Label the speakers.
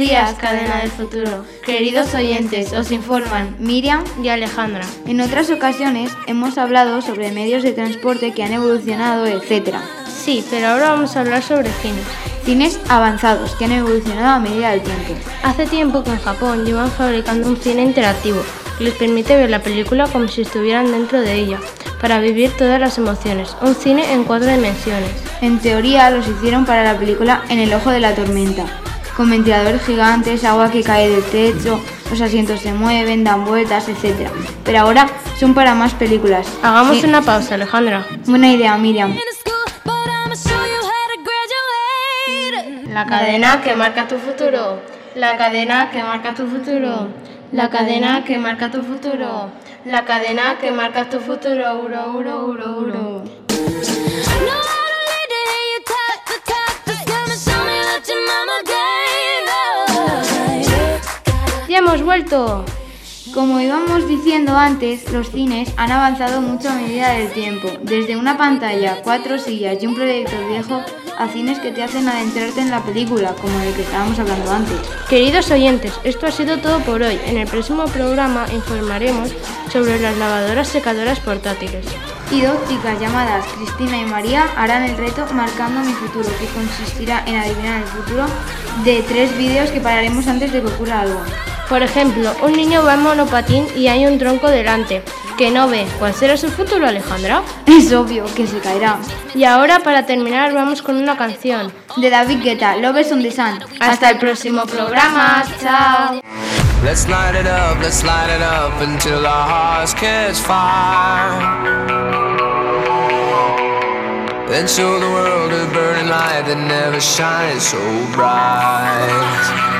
Speaker 1: días, cadena del futuro. Queridos oyentes, os informan Miriam y Alejandra. En otras ocasiones hemos hablado sobre medios de transporte que han evolucionado, etc.
Speaker 2: Sí, pero ahora vamos a hablar sobre cines.
Speaker 1: Cines avanzados que han evolucionado a medida del tiempo.
Speaker 2: Hace tiempo que en Japón llevan fabricando un cine interactivo que les permite ver la película como si estuvieran dentro de ella, para vivir todas las emociones. Un cine en 4 dimensiones.
Speaker 1: En teoría los hicieron para la película En el ojo de la tormenta, con ventiladores gigantes, agua que cae del techo, los asientos se mueven, dan vueltas, etc. Pero ahora son para más películas.
Speaker 2: Hagamos una pausa, Alejandra.
Speaker 1: Buena idea, Miriam.
Speaker 2: La cadena que marca tu futuro. La cadena que marca tu futuro. La cadena que marca tu futuro. La cadena que marca tu futuro. Uro. ¡Ya hemos vuelto!
Speaker 1: Como íbamos diciendo antes, los cines han avanzado mucho a medida del tiempo, desde una pantalla, 4 sillas y un proyector viejo a cines que te hacen adentrarte en la película, como el que estábamos hablando antes.
Speaker 2: Queridos oyentes, esto ha sido todo por hoy. En el próximo programa informaremos sobre las lavadoras secadoras portátiles.
Speaker 1: Y 2 chicas llamadas Cristina y María harán el reto Marcando mi futuro, que consistirá en adivinar el futuro de 3 vídeos que pararemos antes de que ocurra algo.
Speaker 2: Por ejemplo, un niño va en monopatín y hay un tronco delante, que no ve. ¿Cuál será su futuro, Alejandra?
Speaker 1: Es obvio que se caerá.
Speaker 2: Y ahora, para terminar, vamos con una canción
Speaker 1: de David Guetta, Love on the Sun.
Speaker 2: Hasta el próximo programa. Chao.
Speaker 3: Let's light it up until our hearts catch fire. Then show the world a burning light that never shines so bright.